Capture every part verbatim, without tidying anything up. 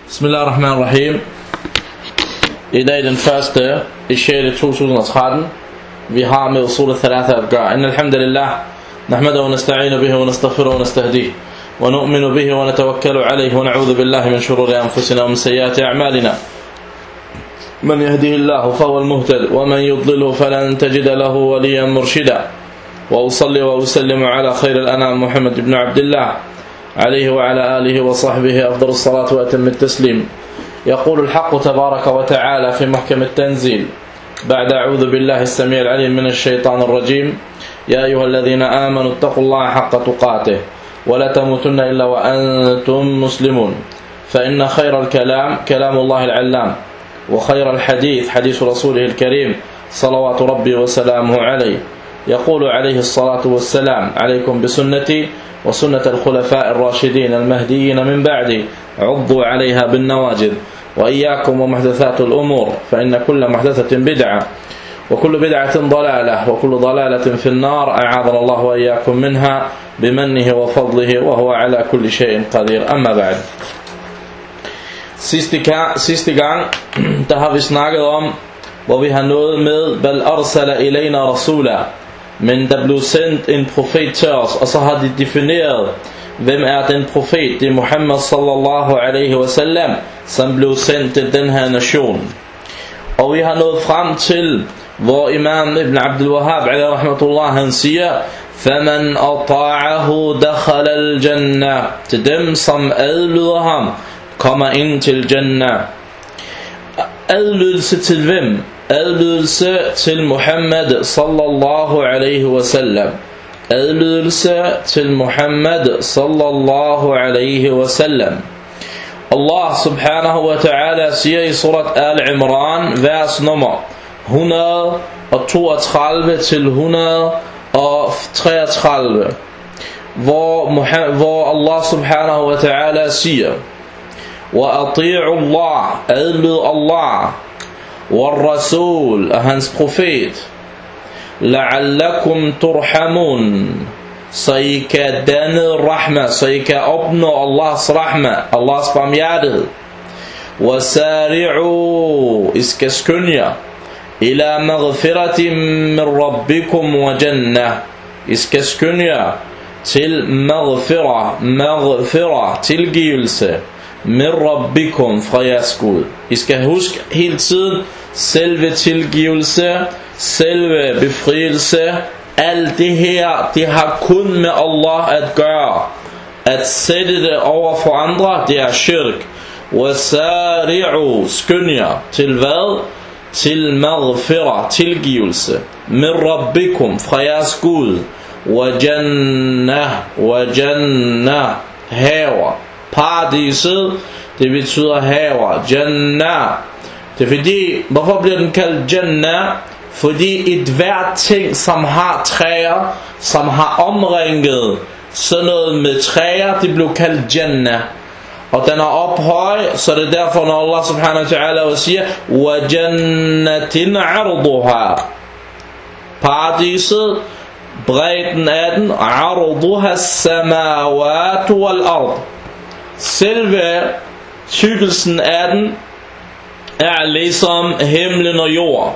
Bismillahirrahmanirrahim. I dag den første i sjette to tusind og tretten. Vi har med usul al-thalatha at gøre. Inna alhamdulillah, nahmadu wa nasta'inu bihi wa nastaghfiruhu wa nastahdih. Wa nu'minu bihi wa natawakkalu alayhi wa na'udhu billahi min shururi anfusina wa min sayyiati a'malina. Man yahdihillahu fahuwa al-muhtad wa man yudlilhu falan tajida lahu waliyan murshida. Wa usalli wa usallimu ala khayr al-anam Muhammad ibn Abdullah عليه وعلى آله وصحبه أفضل الصلاة وأتم التسليم. يقول الحق تبارك وتعالى في محكم التنزيل بعد أعوذ بالله السميع العليم من الشيطان الرجيم: يا أيها الذين آمنوا اتقوا الله حق تقاته ولا تموتن إلا وأنتم مسلمون، فإن خير الكلام كلام الله العلام، وخير الحديث حديث رسوله الكريم صلوات ربي وسلامه عليه. يقول عليه الصلاة والسلام: عليكم بسنتي وسنة الخلفاء الراشدين المهديين من بعدي، عضوا عليها بالنواجذ، وإياكم ومحدثات الأمور، فإن كل محدثة بدعة وكل بدعة ضلالة وكل ضلالة في النار، أعاذنا الله وإياكم منها بمنه وفضله وهو على كل شيء قدير. أما بعد. Sidste gang, der har vi snakket om, hvor vi har nået med bal arsala ilayna rasula, men der blev sendt en profet til os, og så har de defineret, hvem er den profet. Det er Muhammad sallallahu alaihi wasallam, som blev sendt til den her nation. Og vi har nået frem til, hvor imam ibn Abdul Wahhab alaihi rahmatullah, han siger: faman ata'ahu dakhala al-jannah, til dem som adlyder ham kommer ind til Jannah. Adlydelse til hvem? Adlydelse til Muhammad sallallahu alaihi wasallam. Adlydelse til Muhammad sallallahu alaihi wasallam. Allah subhanahu wa ta'ala siger i surat Al-Imran, vers nummer et hundrede og toogtredive til et hundrede og treogtredive, hvor, hvor Allah subhanahu wa ta'ala siger: وَأَطِيعُوا اللَّهِ, adlyd Allah, والرسول, og hans profet, لَعَلَّكُمْ تُرْحَمُونَ, så I kan danne rahma, så I kan opnå Allahs rahma, Allahs barmhjertighed. وَسَارِعُوا, I skal skynde jer, إِلَى مَغْفِرَةٍ مِّن رَبِّكُمْ وَجَنَّةٍ, I skal skynde jer til maghfirah, maghfirah, tilgivelse, min rabbikum, fra jeres Gud. I skal huske hele tiden, selve tilgivelse, selve befrielse, alt det her, det har kun med Allah at gøre. At sætte det over for andre, det er shirk. Wasari'u, skynd jer til hvad? Til maghfirah, tilgivelse, min rabbikum, fra jeres Gud, wa jannah, wa jannah, haver. Paradiset, det betyder haver. Jannah. Det er fordi, hvorfor bliver den kaldt Jannah? Fordi et hvert ting, som har træer, som har omringet sådan noget med træer, det blev kaldt Jannah. Og den er ophøj, så det er derfor, når Allah subhanahu wa ta'ala siger: wa jannatin arduha, paradiset, bredden af den, arduha samawat wal ard, selve tykkelsen af den er ligesom himlen og jord.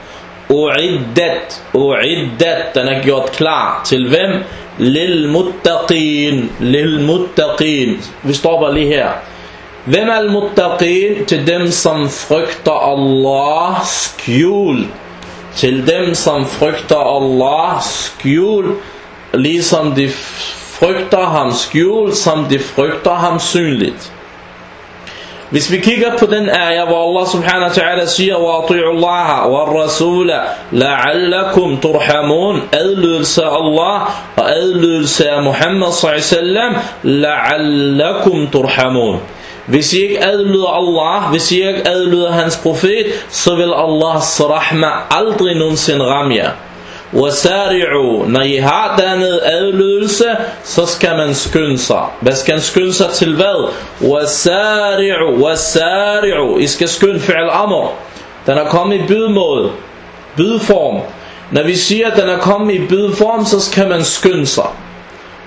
Uiddat, uiddat, den er gjort klar. Til hvem? Lil muttaqin, lil muttaqin. Vi stopper lige her. Hvem er al muttaqin? Til dem som frygter Allah skjult. Til dem som frygter Allah skjult, ligesom de frygter ham skjult, som de frygter ham synligt. Hvis vi kigger på den ayah, hvor Allah subhanahu wa ta'ala siger: وَأَطِيعُوا اللَّهَ وَالرَّسُولَ لَعَلَّكُمْ تُرْحَمُونَ, adlydelse af Allah og adlydelse af Muhammad sallallahu alaihi wasallam, لَعَلَّكُمْ تُرْحَمُونَ. Hvis I ikke adlyder Allah, hvis I ikke adlyder hans profet, så vil Allahs rahma aldrig nogensinde ramme jer. Wasari'u, når I har dannet adlydelse, så skal man skynde sig. Hvad skal man skynde sig til hvad? Wasari'u, wasari'u, I skal skynde fi'al amr. Den er kommet i bydmål, bydform. Når vi siger, at den er kommet i bydform, så skal man skynde sig.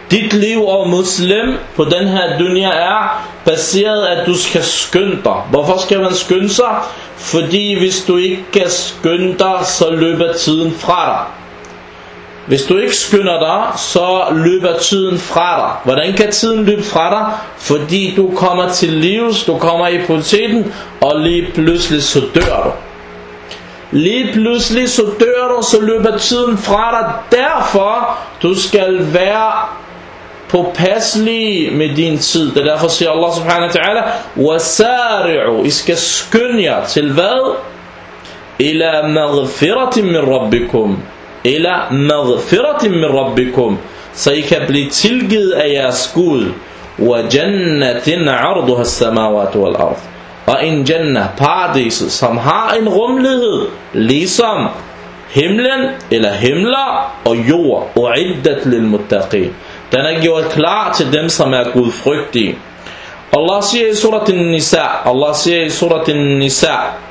Dit liv og muslim på den her dunya er baseret, at du skal skynde dig. Hvorfor skal man skynde sig? Fordi hvis du ikke kan skynde dig, så løber tiden fra dig. Hvis du ikke skynder dig, så løber tiden fra dig. Hvordan kan tiden løbe fra dig? Fordi du kommer til livs, du kommer i puberteten, og lige pludselig så dør du. Lige pludselig så dør du, så løber tiden fra dig. Derfor du skal være påpasselig med din tid. Det er derfor siger Allah subhanahu wa ta'ala: wasari'u, I skal skynde jer til hvad? Ila maghfiratin min rabbikum. Ila maghfiratin min rabbikum, så I kan blive tilgivet af jeres Gud. Wa jannatin 'arduha as-samawati wal ard. Og en jannah, paradiset, som har en rummelighed ligesom himlen eller himler og jord. U'iddat lil muttaqin. Den er gjort klar til dem, som er gudfrygtige. Allah siger i surat an-Nisa, Allah siger i surat an-Nisa,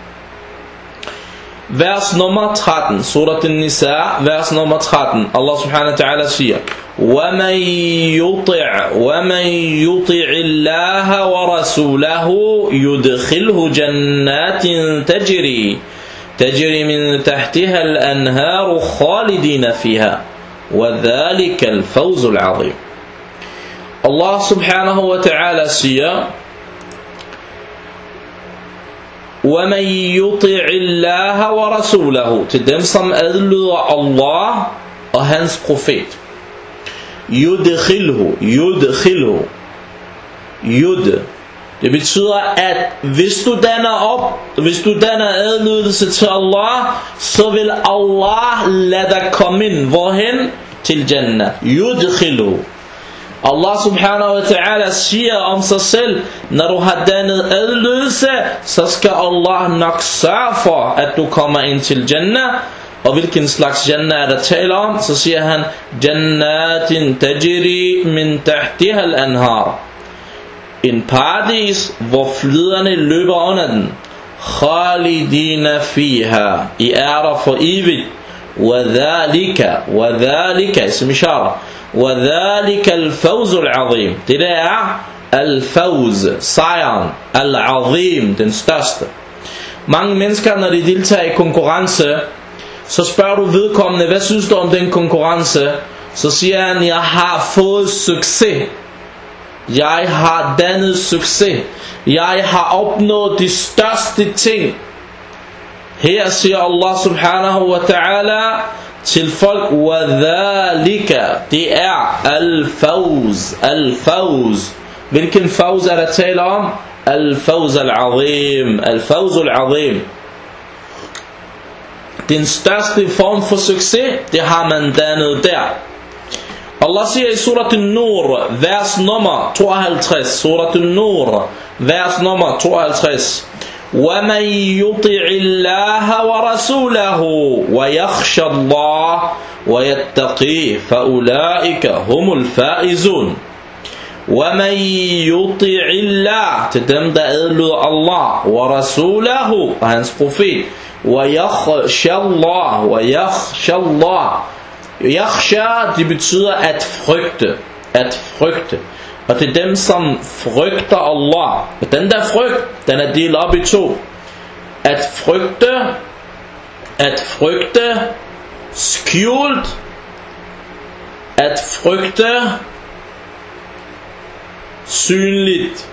vers nummer tretten, surat an-Nisa, vers nummer tretten. Allah subhanahu wa ta'ala siger: وَمَنْ يُطِعْ وَمَنْ يُطِعِ اللَّهَ وَرَسُولَهُ يُدْخِلْهُ جَنَّاتٍ تَجْرِي تَجْرِي مِنْ تَحْتِهَا الْأَنْهَارُ خَالِدِينَ فِيهَا وَذَلِكَ الْفَوْزُ الْعَظِيمُ. Allah subhanahu wa ta'ala siger: وَمَنْ يُطِعِ اللَّهَ وَرَسُولَهُ, til dem som adlyder Allah og hans profet. Yudkhilhu, yudkhilhu, yud. Det betyder, at hvis du danner op, hvis du danner adlydelse til Allah, så vil Allah lade dig komme ind. Hvorhen? Til Jannah. Yudkhilhu. Allah subhanahu wa ta'ala siger om sig selv: når du har dannet adlydelse, så skal Allah nok sørge for, at du kommer ind til Jannah. Og hvilken slags Jannah er der taler om? Så siger han: Jannatin tajri min tahtiha al-anhar. En paradis, hvor flyderne løber under den. Khalidina fiha, I er der for evigt. Wadhalika, wadhalika, som ishara. Wadhalika al-fawz al-azim. Det der er al-fawz, sejren, al-azim, den største. Mange mennesker, når de deltager i konkurrence, så spørger du vedkommende: hvad synes du om den konkurrence? Så siger han: jeg har fået succes. Jeg har dannet succes. Jeg har opnået de største ting. Her siger Allah subhanahu wa ta'ala til folk: وَذَلِكَ, det er al-fawz, al-fawz. Hvilken fawz er der tale om? Al-fawz al-azim, al-fawz al-azim. Den største form for succes, det har man dannet der. Allah siger i surat an-Nur, vers nummer tooghalvtreds, surat an-Nur, vers nummer tooghalvtreds: وَمَنْ يُطِعِ اللَّهَ وَرَسُولَهُ وَيَخْشَ اللَّهَ وَيَتَّقِيهِ فَأُولَئِكَ هُمُ الْفَائِزُونَ. وَمَنْ يُطِعِ اللَّهَ, til dem der adlyder Allah, وَرَسُولَهُ, og hans profet, وَيَخْشَ اللَّهَ وَيَخْشَ اللَّهَ. Yakhsha, det betyder at frygte, at frygte. Og til dem som frygter Allah. Og den der frygt, den er delt op i to. At frygte, at frygte skjult, at frygte synligt.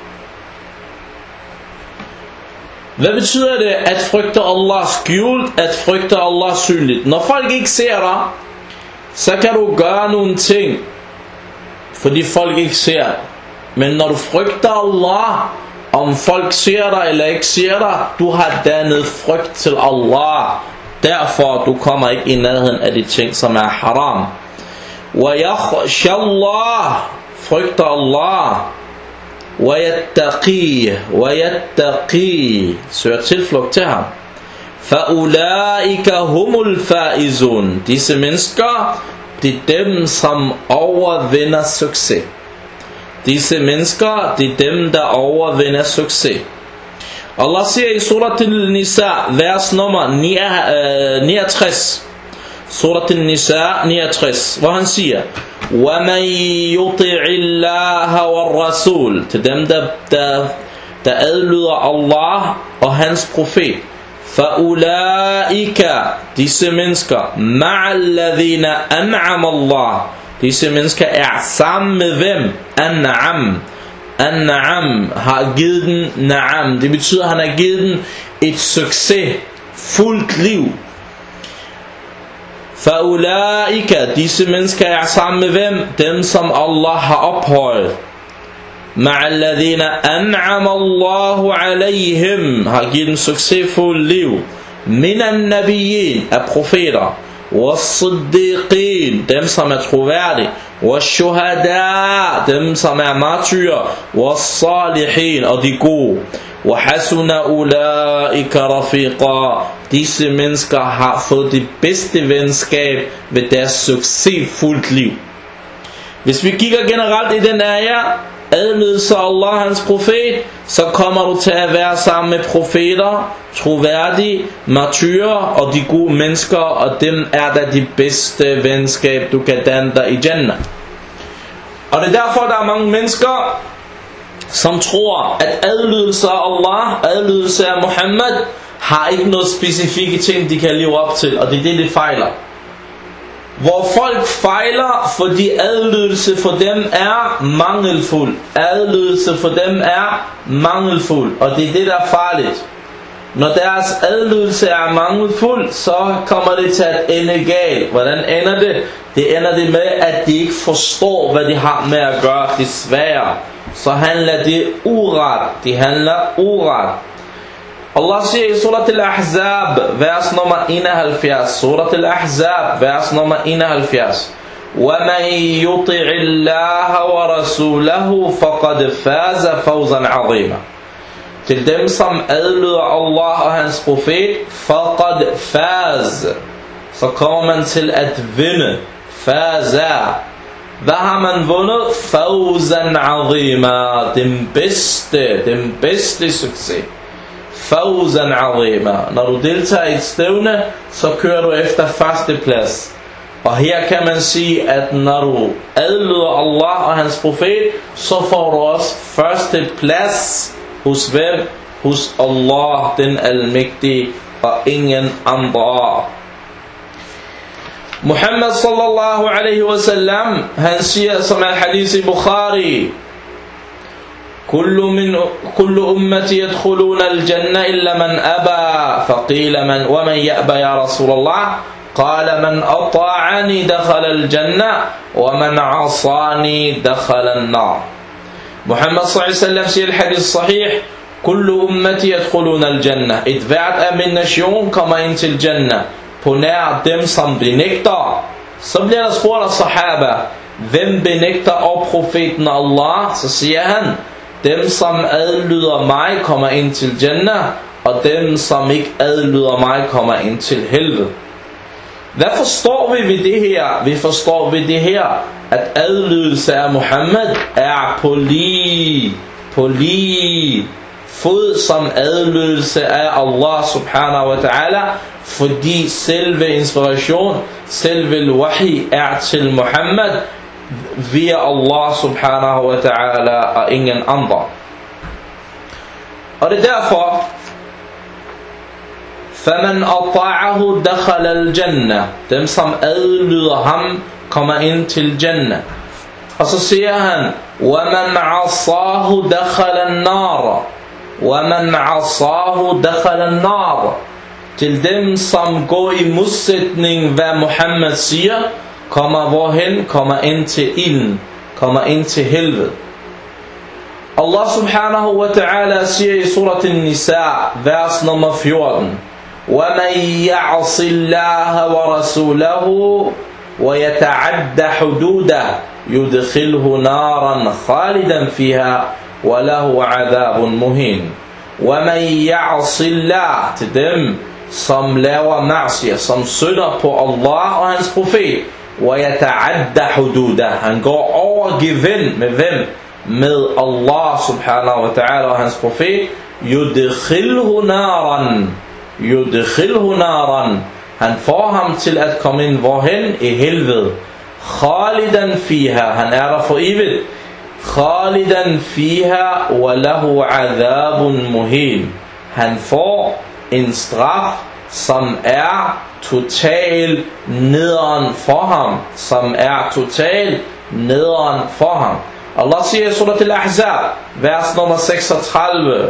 Hvad betyder det at frygte Allah skjult, at frygte Allah synligt? Når folk ikke ser dig, så kan du gøre nogle ting, fordi folk ikke ser dig. Men når du frygter Allah, om folk ser dig eller ikke ser dig, du har dannet frygt til Allah. Derfor du kommer ikke i nærheden af de ting som er haram. وَيَخْشَ اللَّهِ, frygter Allah. وَيَتَّقِيهِ, وَيَتَّقِيهِ, søger tilflugt til ham. فَأُولَئِكَ هُمُ الْفَائِزُونَ, disse mennesker, det er dem som overvinder succes. Disse mennesker, det er dem der overvinder succes. Allah siger i surat an-Nisa, vers nummer niogtres, surat an-Nisa niogtres, hvor han siger: وَمَنْ يُطِعِ اللَّهَ وَالرَّسُولِ, til dem der, der, der adlyder Allah og hans profet. فَأُولَئِكَ, disse mennesker, مَعَ الَّذِينَ أَنْعَمَ اللَّهِ, disse mennesker er sammen med hvem? An-Na'am. An-Na'am har givet den Na'am. Det betyder, at han har givet den et succes, fuldt liv. فَأُولَئِكَ, disse mennesker er sammen med hvem? Dem som Allah har ophøjet. مَعَ الَّذِينَ أَنْعَمَ اللَّهُ عَلَيْهِمْ, har givet dem succesfuldt liv. مِنَ النَّبِيِّينَ, af profeter. وَالصِّدِّقِينَ, dem som er troværdige. وَالشُّهَدَاء, dem som er martyrer. وَالصَّالِحِينَ, og de gode. وَحَسُنَ أُولَئِكَ رَفِيقًا, disse mennesker har fået det bedste venskab ved deres succesfuldt liv. Hvis vi kigger generelt i den ayah, adlydelse af Allah, hans profet, så kommer du til at være sammen med profeter, troværdige, martyrer og de gode mennesker, og dem er der de bedste venskab, du kan danne dig i Jannah. Og det er derfor, der er mange mennesker, som tror, at adlydelse af Allah, adlydelse af Muhammad, har ikke noget specifikke ting, de kan leve op til, og det er det, de fejler. Hvor folk fejler, fordi adlydelse for dem er mangelfuld. Adlydelse for dem er mangelfuld, og det er det, der er farligt. Når deres adlydelse er mangelfuld, så kommer det til at ende galt. Hvordan ender det? Det ender det med, at de ikke forstår, hvad de har med at gøre. Desværre, så handler det uret. De handler uret. Allah siger i surat al-Ahzab, vers nummer enoghalvfjerds. Surat al-Ahzab, vers nummer enoghalvfjerds. وَمَنْ يُطِعِ اللَّهَ وَرَسُولَهُ فَقَدْ فَازَ فَوْزًا عَظِيمًا. Til dem, som adlyder Allah og hans profet, فَقَدْ فَاز, så kommer man til at vinde. Faza. Hvad har man vundet? فَوْزًا عَظِيمًا, den bedste, den bedste succes. Fawzan azima. Når du deltager i et stævne, så kører du efter første plads. Og her kan man sige, at når du adlyder Allah og hans profet, så får du også første plads hos hvem? Hos Allah, den almægtige, og ingen andre. Muhammad sallallahu alaihi wasallam, han siger, som er hadith i Bukhari, كل من كل أمتي يدخلون الجنة إلا من أبى فقيل من ومن يأبى يا رسول الله قال من أطاعني دخل الجنة ومن عصاني دخل النار. محمد صلى الله عليه وسلم siger i hadith sahih, كل أمتي يدخلون الجنة, et hvert af min nation kommer ind til Jannah, på nær dem som benægter. Så bliver der spurgt af sahaba, hvem benægter og profeten Allah? Så siger han, dem som adlyder mig kommer ind til Jannah, og dem som ikke adlyder mig kommer ind til helvede. Hvad forstår vi ved det her? Vi forstår ved det her, at adlydelse af Muhammad er på lige, på lige fod som adlydelse af Allah subhanahu wa ta'ala, fordi selve inspiration, selve wahi er til Muhammad via Allah subhanahu wa ta'ala og ingen andre. Og det er derfor, فَمَنْ أَطَاعَهُ دَخَلَ الْجَنَّةِ, dem som adlyder ham kommer ind til Jannah. Og så siger han, وَمَنْ عَصَاهُ دَخَلَ النَّارِ, وَمَنْ عَصَاهُ دَخَلَ النَّارِ, til dem som går i modsætning hvad Muhammad siger, kommer hvorhen? Kommer ind til ilden, kommer ind til helvede. Allah subhanahu wa ta'ala siger i surat An-Nisa, vers nummer fjorten, وَمَنْ يَعْصِ اللَّهَ وَرَسُولَهُ وَيَتَعَدَّ حُدُودَهُ يُدْخِلْهُ نَارًا خَالِدًا فِيهَا وَلَهُ عَذَابٌ مُهِينٌ. وَمَنْ يَعْصِ اللَّهِ, til dem som laver ma'siyah, som synder på Allah og hans profet, وَيَتَعَدَّ حُدُودَهُ, han går over gevind med hvem? Med Allah subhanahu wa ta'ala og hans profet. يُدْخِلْهُ نَارًا, يُدْخِلْهُ نَارًا, han får ham til at komme ind hvorhen? I helvede. Khalidan fiha, han er der for evigt. Khalidan fiha, wa lahu adhabun muhin. Han får en straf, som er total nederen for ham. Som er total nederen for ham. Allah siger i surat al-Ahzab, vers nummer seksogtredive.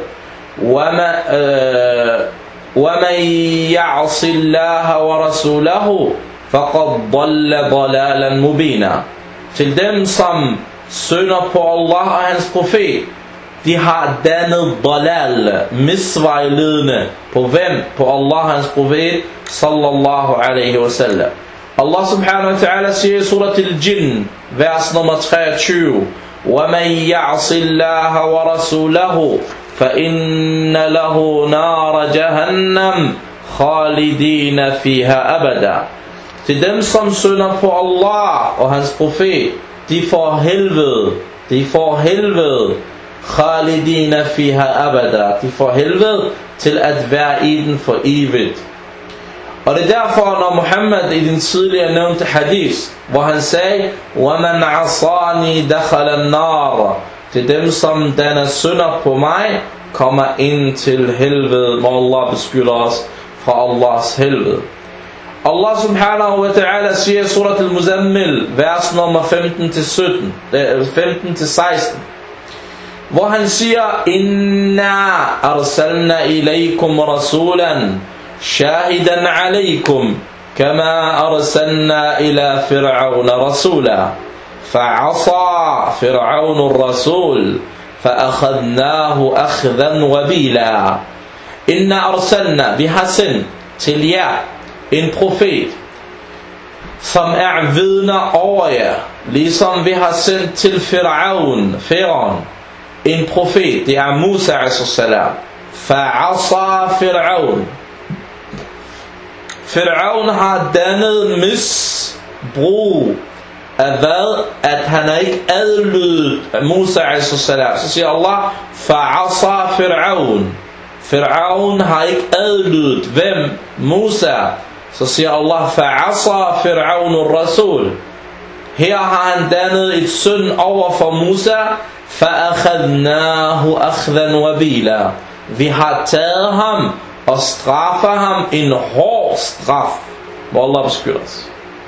وَمَنْ يَعْصِ اللَّهَ وَرَسُولَهُ فَقَدْ ضَلَّ ضَلَالًا مُبِينًا. Til dem, som synder på Allah og hans profet, de har dannet dalal, misvejledende. På hvem? På Allah og hans profet, sallallahu alaihi wasallam. Allah subhanahu wa ta'ala siger i surat al-Jinn, vers nummer treogtyve. وَمَنْ يَعْصِ اللَّهَ وَرَسُولَهُ فَإِنَّ لَهُ نَارَ جَهَنَّمْ خَالِدِينَ فِيهَا أَبَدًا. Til dem, som synder på Allah og hans profet, de får helvede, de får helvede, خَالِدِينَ فِيهَا أَبَدًا. De får helvede til at være i den for evigt. Og det er derfor, når Muhammad i den tidligere nævnte hadith, hvor han sagde, وَمَنْ عَصَانِي دَخَلَ النَّارِ, til dem, som danner synder på mig, kommer ind til helvede. Må Allah beskytte os fra Allahs helvede. Allah subhanahu wa ta'ala siger i surat al-Muzammil, vers nummer femten til sytten, femten til seksten, hvor han siger, Inna arsalna ilaykum rasulan shahidan alaykum kama arsalna ila fir'auna rasula fa'asa fir'aunu ar-rasul fa'akhadnahu akhdan wabila. Inna arsalna, vi har sendt til jer en profet, som er vidner over jer, ligesom vi har sendt til Fir'aun, Fir'aun, en profet, det er Musa alayhi salam. Fa'asa Fir'aun. Fir'aun har dannet misbrug af hvad? At han er ikke adlydet Musa alayhi salam. Så siger Allah, Fa'asa Fir'aun. Fir'aun har ikke adlydet hvem? Musa. Så siger Allah, Fa'asa Fir'aun ar-Rasul. Her har han dannet et synd over for Musa. فَأَخَذْنَاهُ أَخْذًا وَبِيلًا. Vi har taget ham og straffer ham en hård straf. Må Allah beskytte os.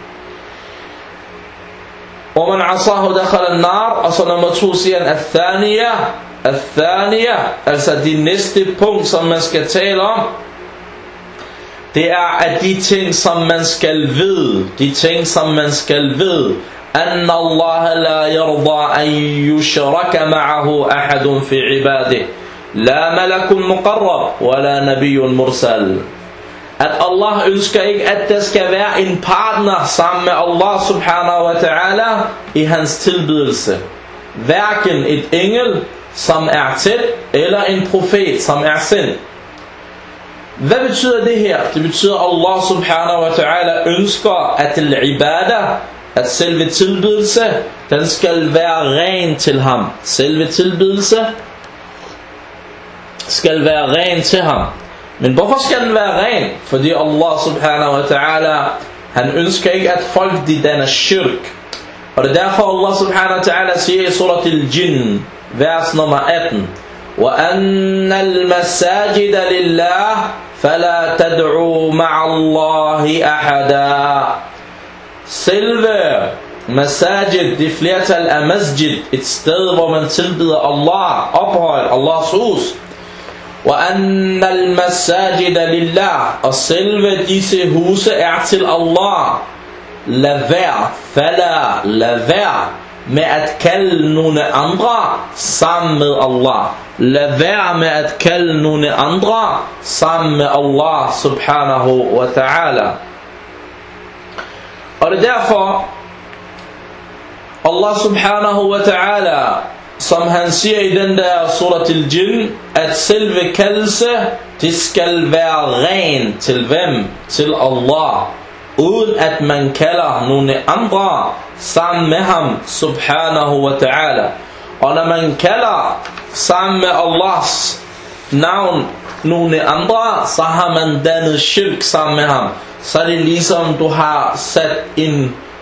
وَمَنْ عَصَاهُ دَخَلَ النَّارِ. Og så nummer to siger han, الثَّانِيَةِ الثَّانِيَةِ, altså de næste punkt, som man skal tale om, det er, at de ting, som man skal vide, de ting, som man skal vide, أن الله لا يرضى أن يشرك معه أحد في عباده لا ملك مقرب ولا نبي مرسل. At Allah ønsker ikke, at der skal være en partner sammen med Allah subhanahu wa ta'ala i hans tilbedelse. Hverken et engel, som er tæt, eller en profet, som er sendt. Hvad betyder det her? Det betyder, at Allah subhanahu wa ta'ala ønsker, at al-ibadah, at selve tilbedelse, den skal være ren til ham. Selve tilbedelse skal være ren til ham. Men hvorfor skal den være ren? Fordi Allah subhanahu wa ta'ala, han ønsker ikke, at folk de danner shirk. Og det er derfor Allah subhanahu wa ta'ala siger i surat al-Jinn, vers nummer atten, وَأَنَّ الْمَسَاجِدَ لِلَّهِ فَلَا تَدْعُوا مَعَ اللَّهِ أَحَدًا. Selve masajid, det flertal af masjid, et sted, hvor man tilbeder Allah, ophøjet Allahs hus. وَأَنَّ الْمَسَاجِدَ لِلَّهِ. Og selve disse huse er til Allah. Lad være, fala, lad være med at kalde nogle andre sammen med Allah. Lad være med at kalde nogle andre sammen med Allah subhanahu wa ta'ala. Og det er derfor Allah subhanahu wa ta'ala, som han siger i den der surat al-Jinn, at selve kaldelse, det skal være ren til hvem? Til Allah. Uden at man kalder nogle andre sammen med ham subhanahu wa ta'ala. Og når man kalder sammen med Allahs navn nogle andre, så har man dannet shirk sammen med ham. Så er det ligesom du har sat en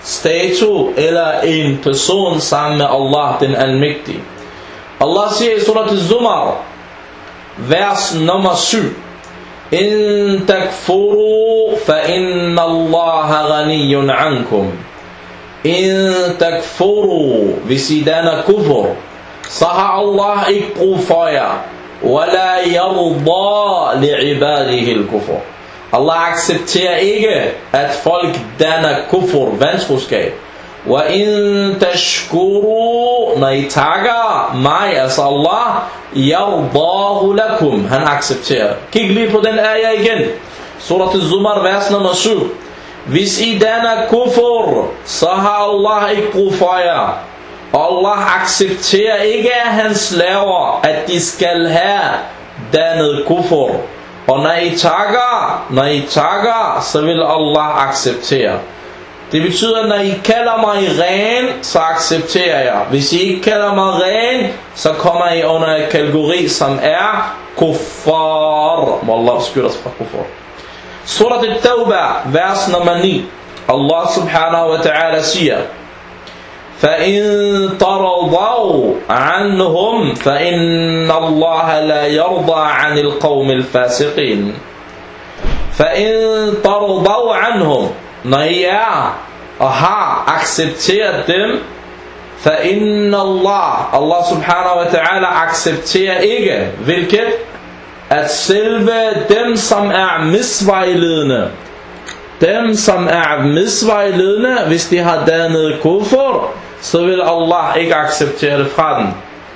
statue eller en person sammen med Allah den almægtige. Allah siger i surat Az-Zumar, vers nummer syv: In takfuru fa inna Allaha ghaniyun ankum. In takfuru, hvis I danner kufur, så har Allah ikke brug for jer. Wala yarda li'ibadihi al-kufur. Allah accepterer ikke, at folk danner kufur, vantroskab. Wa in tashkuru, når I takker mig, altså Allah, yardahu lakum, han accepterer. Kig lige på den ayah igen. Surat Az-Zumar, vers nummer syv. Hvis I danner kufur, så har Allah ikke brug for jer. Allah accepterer ikke af hans slaver, at de skal have dannet kufur. Og når I takker, når I takker, så vil Allah acceptere. Det betyder, at når I kalder mig ren, så accepterer jeg. Hvis I ikke kalder mig ren, så kommer I under en kategori, som er kuffar. Må Allah beskytte os fra kuffar. Surat At-Tawbah, vers nummer ni. Allah subhanahu wa ta'ala siger: فَإِن تَرَضَوْا عَنْهُمْ فَإِنَّ اللَّهَ لَا يَرْضَى عَنِ الْقَوْمِ الْفَاسِقِينَ. فَإِن تَرَضَوْا عَنْهُمْ, når I er og har accepteret dem, فَإِنَّ اللَّهَ, Allah subhanahu wa ta'ala accepterer ikke, hvilket? At selve dem, som er misvejledende, dem som er misvejledende, hvis de har dannet kufur, så vil Allah ikke acceptere det fra dem.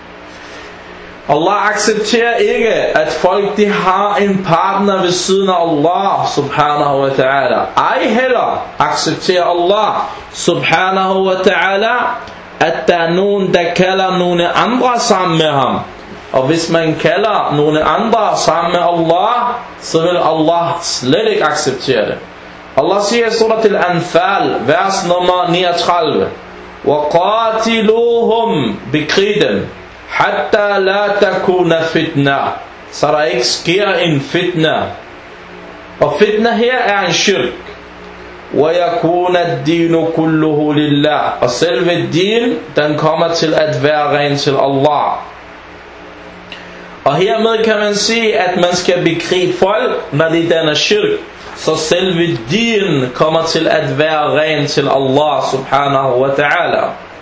Allah accepterer ikke, at folk de har en partner ved siden af Allah subhanahu wa ta'ala. Ej heller accepterer Allah subhanahu wa ta'ala, at der er nogen, der kalder nogle andre sammen med ham. Og hvis man kalder nogle andre sammen med Allah, så vil Allah slet ikke acceptere det. Allah siger i surat Al-Anfal, vers nummer niogtredive: وَقَاتِلُوهُمْ, bekrig dem, حَتَّى لَا تَكُونَ فِتْنَةً, så der ikke sker en fitna. Og fitna her er en shirk. وَيَكُونَ الدِّينُ كُلُّهُ لِلَّهِ, og selve din, den kommer til at være ren til Allah. Og hermed kan man sige, at man skal bekrige folk, når de danner shirk, så selve din kommer til at være ren til Allah subhanahu wa ta'ala.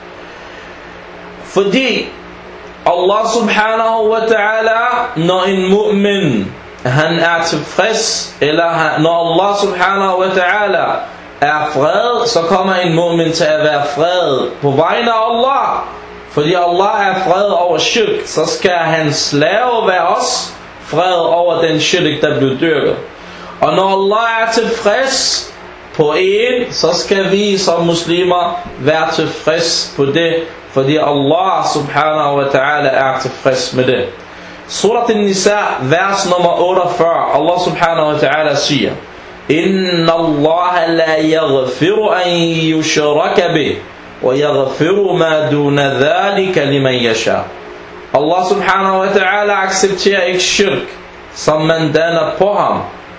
Fordi Allah subhanahu wa ta'ala, når en mu'min han er tilfreds, eller når Allah subhanahu wa ta'ala er fred, så kommer en mu'min til at være fred på vegne af Allah. Fordi Allah er fred over shirk, så skal hans slave være også fred over den shirk, der blev dyrket. Og når Allah er tilfreds på en, så skal vi som muslimer være tilfreds på det, fordi Allah subhanahu wa ta'ala er tilfreds med det. Surat An-Nisa, vers nummer otteogfyrre, Allah subhanahu wa ta'ala siger: Inna Allah la yaghfiru an yushraka bih, wa yaghfiru ma duna dhalika liman yasha. Allah subhanahu wa ta'ala accepterer ikke shirk, som man danner på ham.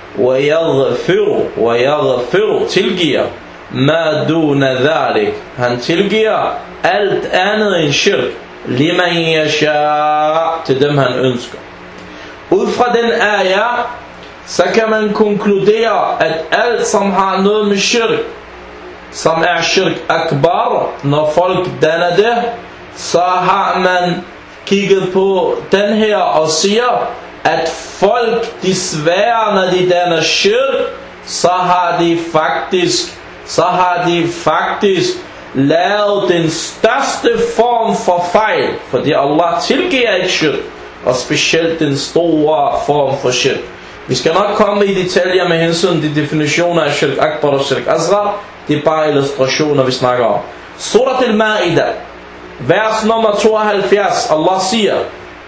وَيَغْفِرُ وَيَغْفِرُ, tilgiver, مَا دُونَ ذَلِكَ, han tilgiver alt andet end shirk, لِمَنْ يَشَاء, til dem han ønsker. Ud fra den ayah, så kan man konkludere, at alt som har noget med shirk, som er shirk akbar, når folk danner det, så har man kigget på den her og siger, at folk desværre, når de danner shirk, så har de faktisk, så har de faktisk lavet den største form for fejl, fordi Allah tilgiver ikke shirk, og specielt den store form for shirk. Vi skal nok komme i detaljer med hensyn til definitioner af shirk akbar og shirk asghar. Det er bare illustrationer, vi snakker om. Surat Al-Ma'idah, vers nummer tooghalvfjerds, Allah siger: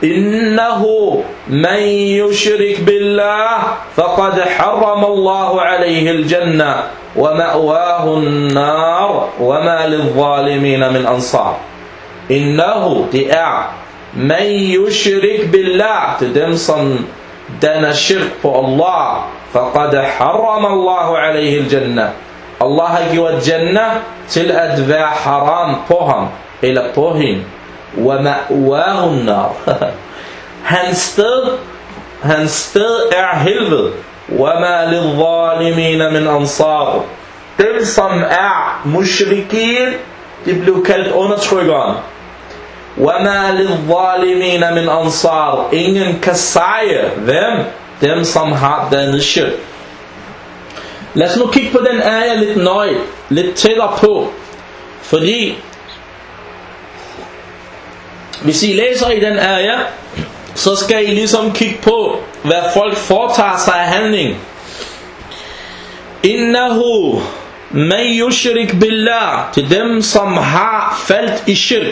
Innahu man yushrik billah faqad harrama Allahu alayhi al-jannah wa ma'wahu an-nar wa ma lil-zalimin min ansar. Innahu, det er man yushrik billah, til dem som danner shirk på Allah, faqad harrama Allahu alayhi al-jannah, Allah har gjort Jannah til at være haram på ham, eller på hende. وَمَأْوَاهُ النَّارِ Hans sted, hans sted er helvede. وَمَا لِلظَّالِمِينَ مِنْ أَنصَارِ Dem som er mushrikin, de blev kaldt undertrykkeren. وَمَا لِلظَّالِمِينَ مِنْ أَنصَارِ Ingen kan sejre. Hvem? Dem som har dannet shirk. Lad os nu kigge på den ayah lidt nøje, lidt tættere på. Fordi hvis I læser i den ayah, så skal I ligesom kigge på, hvad folk foretager sig af handling. Innahu man yushrik billah, til dem som har faldt i shirk.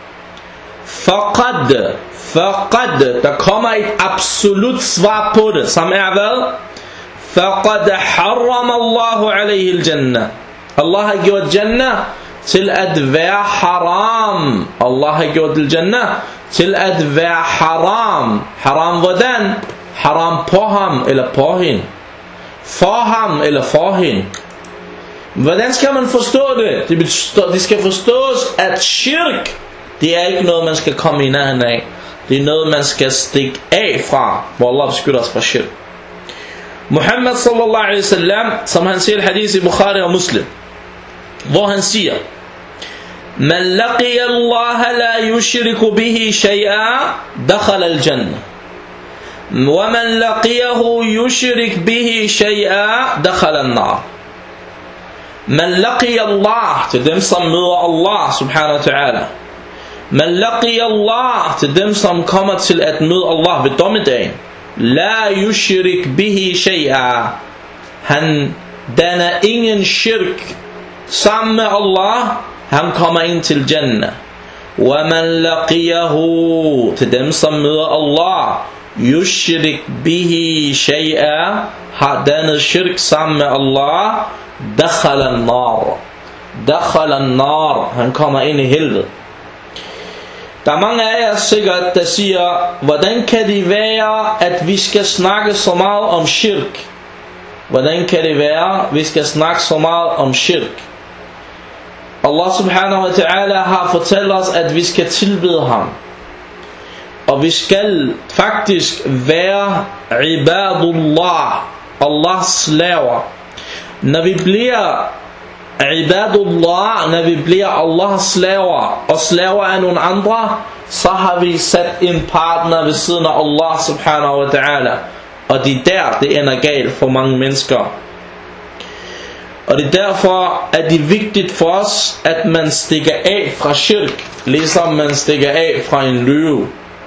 Faqad, faqad, der kommer et absolut svar på det, som er hvad? Faqad harram Allahu alayhi al-jannah. Allah har gjort Jannah til at være haram. Allah har gjort al-Jannah til at være haram. Haram hvordan? Haram på ham eller på hende. For ham eller for hende. Hvordan skal man forstå det? Det, består, det skal forstås, at shirk, det er ikke noget man skal komme i nærheden af. Det er noget man skal stikke af fra, hvor Allah beskytter os fra shirk. Muhammad sallallahu alaihi wasallam, som han siger i hadith i Bukhari og Muslim, hvor han siger: Man laqiya Allah la yushriku bihi shay'a dakhala al-jannah. Wa man laqiyahu yushrik bihi shay'a dakhala an-nar. Man laqiya Allah, til dem som møder Allah subhanahu wa ta'ala. Man laqiya Allah, til dem som kommer til at møde Allah ved dommedagen. La yushrik bihi shay'a. Han danner ingen shirk sammen med Allah. Han kommer ind til Jannah. Wa man laqiyahu, til dem som møder Allah, yushrik bihi shay'a, har dannet shirk sammen med Allah, dakhala an-nar. Dakhala an-nar, han kommer ind i helvede. Der er mange af jer sikkert, der siger, hvordan kan det være, at vi skal snakke så meget om shirk? Hvordan kan det være, at vi skal snakke så meget om shirk? Allah subhanahu wa ta'ala har fortalt os, at vi skal tilbede ham. Og vi skal faktisk være ibadullah, Allahs slaver. Når vi bliver ibadullah, når vi bliver Allahs slaver, og slaver af nogle andre, så har vi sat en partner ved siden af Allah subhanahu wa ta'ala. Og det er der, det ender galt for mange mennesker. Og det er derfor, at det er vigtigt for os, at man stikker af fra shirk, ligesom man stikker af fra en løve.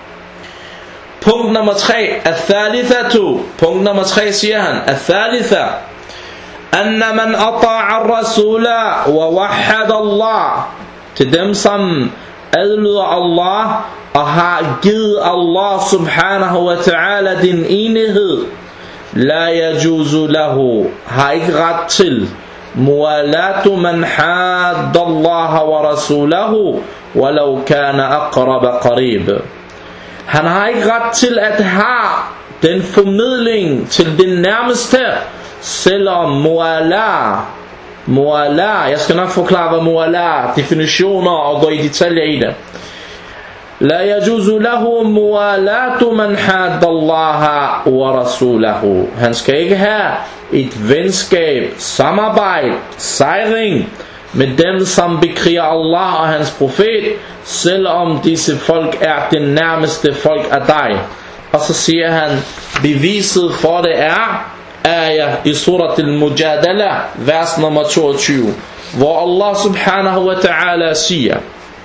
Punkt nummer tre, al-thalithatu. Punkt nummer tre siger han, al-thalitha. Anna man ata'a ar-rasula wa wahhada Allah. Til dem som adlyder Allah og har givet Allah subhanahu wa ta'ala din enighed. La yajuzu lahu, har ikke ret til mualatu man hadda Allah wa rasulahu walau kana aqrab qarib. Han har ikke ret til at have den formidling til den nærmeste, selvom muala, muala, jeg skal nok forklare hvad muala, definitioner og gå i detaljer i det. La yajuzu lahu mualatu man hadda Allah wa rasulahu. Han skal ikke have et venskab, samarbejde, sejring med dem som bekriger Allah og hans profet, selvom disse folk er den nærmeste folk af dig. Og så siger han, beviset for det er ayah i surat al-Mujadala, vers nummer toogtyve, hvor Allah subhanahu wa ta'ala siger: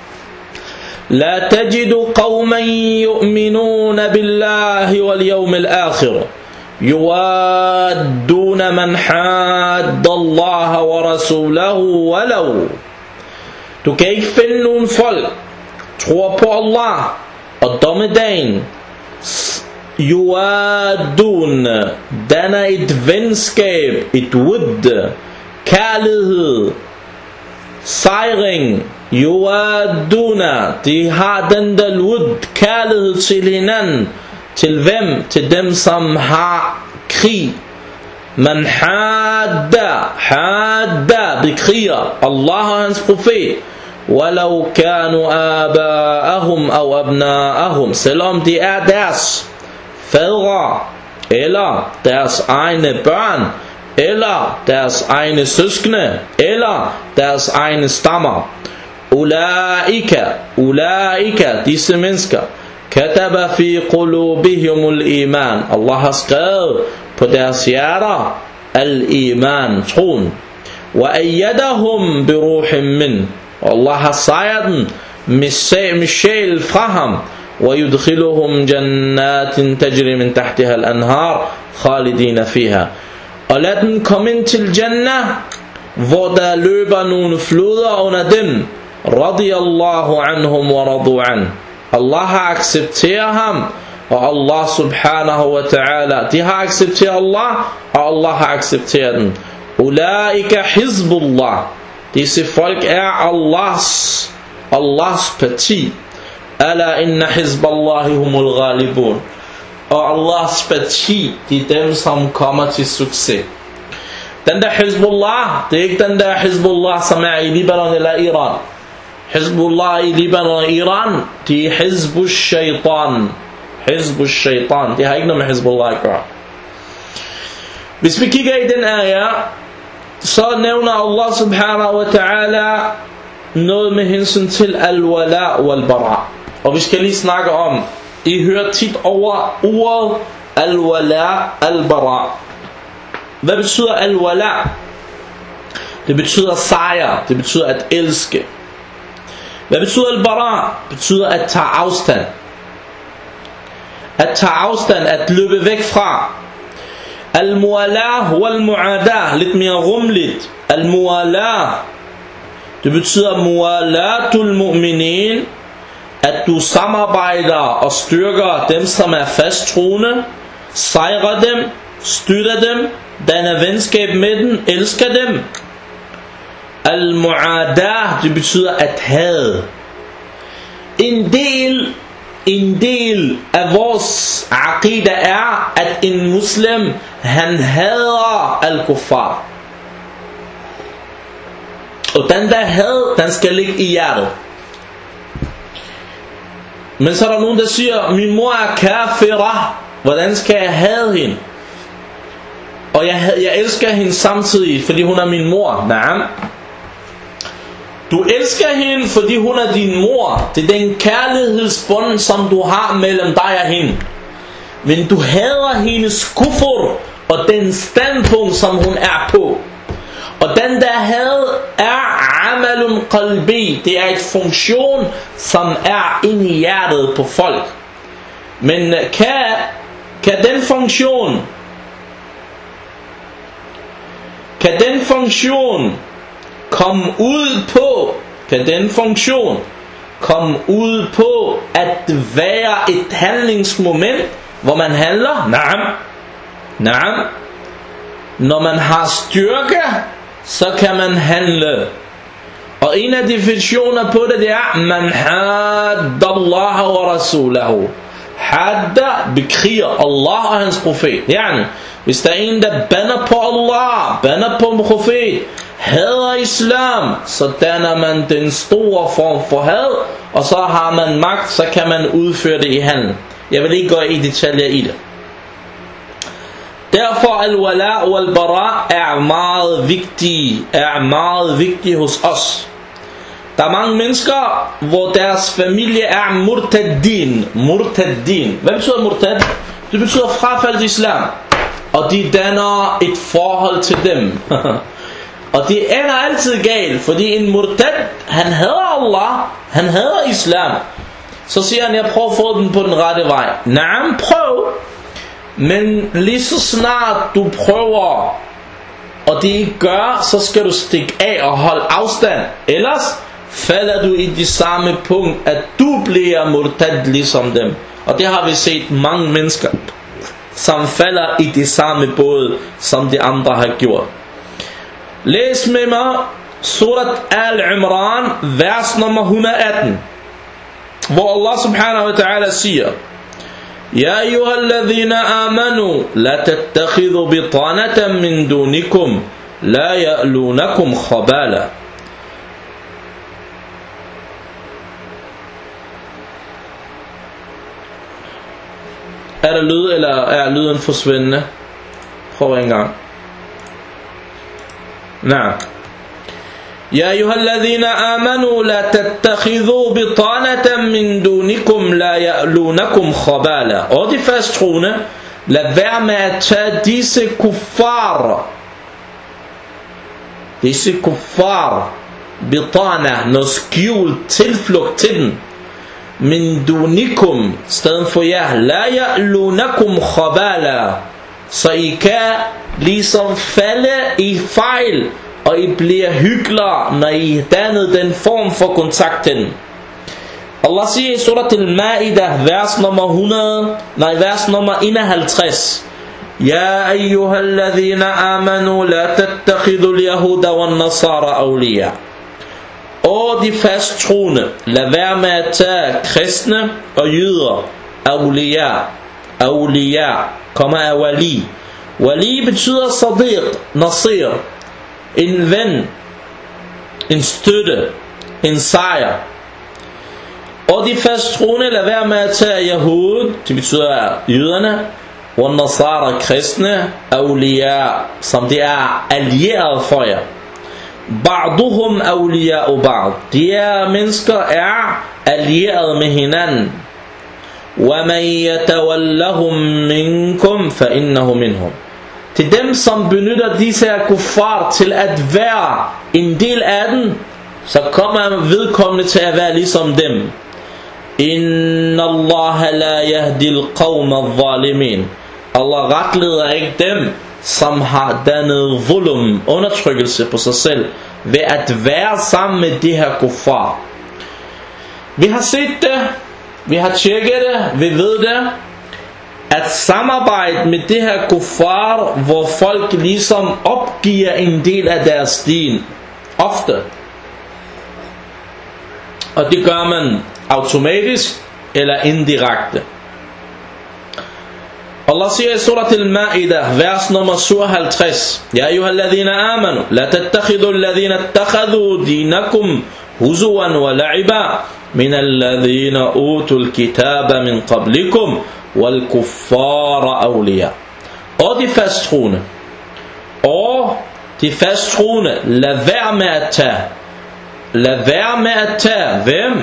لا تجد قوما يؤمنون بالله واليوم الآخر يوادون من حاد الله ورسوله ولو. Du kan ikke finde nogen folk, tror på Allah og dommedagen, yuadun, danner et venskab, et wud, kærlighed, sejring. Yuaduna, de har den der wud, kærlighed til hinanden. Til hvem? Til dem som har krig. man hadda, hadda, bekriger Allah og hans profet, walau kanu aba'ahum aw abna'ahum, selvom de er deres fædre, eller deres egne børn, eller deres egne søskende, eller deres egne stammer. Ulaika, ulaika, disse mennesker, kataba fi qulubihimul iman, Allah har skrevet på deres hjerter al-iman, troen. Wa ayyadahum bi ruhim min, Allah har sejret den med sjæl fra ham. Wa yudkhiluhum jannatin tajri min tahtiha al-anhar khalidina fiha, og lad dem komme ind til Jannah, hvor der løber nogle floder under dem. Radiyallahu anhum wa radu an, Allah har accepteret ham, og Allah subhanahu wa ta'ala, de har accepteret Allah, og Allah har accepteret dem. Ulaika hizbullah, disse folk er Allahs, Allahs parti. Ala inna hizballahi humul ghalibun, og Allahs parti, de er dem som kommer til succes. Den der Hizbullah, det er ikke den der Hizbullah som er i Libanon eller Iran. Hizbullah i Libanon og Iran, de er Hizbus Shaitan. Hizbus Shaitan, det har ikke noget med Hizbullah at gøre. Hvis vi kigger i den ayah, så nævner Allah subhanahu wa ta'ala noget med hensyn til al-wala wal-bara. Og vi skal lige snakke om, I hører tit over ordet al-wala al-bara. Hvad betyder al-wala? Det betyder sejr, det betyder at elske. Hvad betyder al-bara? Det betyder at tage afstand. At tage afstand, at løbe væk fra. Al-mu'ala wal-mu'ada, lidt mere rumligt. Al-mu'ala, det betyder mu'alatul mu'minin, at du samarbejder og styrker dem, som er fasttroende, sejrer dem, støtter dem, danner venskab med dem, elsker dem. Al-mu'ada, det betyder at hade. En del, en del af vores aqida er, at en muslim, han hader al-kuffar. Og den der had, den skal ligge i hjertet. Men så er der nogen, der siger, min mor er kafira, hvordan skal jeg hade hende? Og jeg, jeg elsker hende samtidig, fordi hun er min mor. Nej. Du elsker hende, fordi hun er din mor. Det er den kærlighedsbånd, som du har mellem dig og hende. Men du hader hendes kufur og den standpunkt, som hun er på. Og den der had er amalun qalbi. Det er et funktion, som er inde i hjertet på folk. Men kan, kan den funktion Kan den funktion komme ud på Kan den funktion komme ud på at være et handlingsmoment, hvor man handler? Naam. Naam. Når man har styrke, så kan man handle. Og en af definitioner på det, det er man hadda Allah wa rasulahu. Hadda bekriger Allah og hans profet. Yani, hvis der er en, der bander på Allah, bander på profet, hader islam, så danner man den store form for had, og så har man magt, så kan man udføre det i handel. Jeg vil ikke gå i detaljer i det. Derfor al-wala og al-bara er meget vigtige, er meget vigtige hos os. Der er mange mennesker, hvor deres familie er murtaddin. Murtaddin. Hvad betyder murtad? Det betyder frafaldt islam. Og de danner et forhold til dem. Og det ender altid galt, fordi en murtad, han hader Allah, han hader islam. Så siger han, jeg prøver at få den på den rette vej. Naam, prøv. Men lige så snart du prøver, og det ikke gør, så skal du stikke af og holde afstand. Ellers falder du i det samme punkt, at du bliver murtad ligesom dem. Og det har vi set mange mennesker, som falder i det samme båd, som de andre har gjort. Læs med mig surat Al-Imran, vers nummer et hundrede og atten, hvor Allah subhanahu wa ta'ala siger: يا أيها الذين آمنوا لا تتخذوا بطانة من دونكم لا يألونكم خبالا. Er der lyd, eller er lyden forsvindende? Prøv en gang. Nej. يا أيها الذين آمنوا لا تتخذوا بطانة من دونكم لا يألونكم خبالا. Og de fasttroende, lad være med at tage disse kuffar, disse kuffar, bitana, noget skjult tilflugt til den, min dunikum, stedet for jer, la ya'lunakum khabala, så I kan ligesom falde i fejl, og I bliver hyklere, når I dannet den form for kontakt til den. Allah siger i surat al-Ma'idah, vers nummer hundrede, nej, vers nummer enoghalvtreds, يا أيها الذين آمنوا لا تتخذوا اليهود والنصارى أولياء. Og de fasttroende, lad være med at tage kristne og jøder, awliya, awliya, kommer af wali. Wali betyder sadiq, nasir, en ven, en støtte, en sejr. Og de fasttroende, lad være med at tage Yahud, det betyder jøderne, og Nasara, kristne, awliya, som de er allierede for jer. Ba'duhum awliya'u ba'd. De her mennesker er allierede med hinanden. وَمَنْ يَتَوَلَّهُمْ مِنْكُمْ فَإِنَّهُ مِنْهُمْ. Til dem, som benytter disse her kuffar til at være en del af den, så kommer vedkommende til at være ligesom dem. Inna Allah la yahdi al-qawm al-zalimin. Allah retleder ikke dem, som har dannet volum, undertrykkelse på sig selv, ved at være sammen med de her kuffar. Vi har set det, vi har tjekket det, vi ved det, at samarbejde med det her kuffar, hvor folk ligesom opgiver en del af deres din, ofte. Og det gør man automatisk eller indirekte. Allah siger i surat al-Ma'idah, vers nummer syvoghalvtreds, يا أيها الذين آمنوا لا تتخذوا الذين اتخذوا دينكم هزوا ولعبا من الذين أوتوا الكتاب من قبلكم والكفار أولياء. Og de fasttroende, og de fasttroende, lad være med at tage, lad være med at tage, hvem?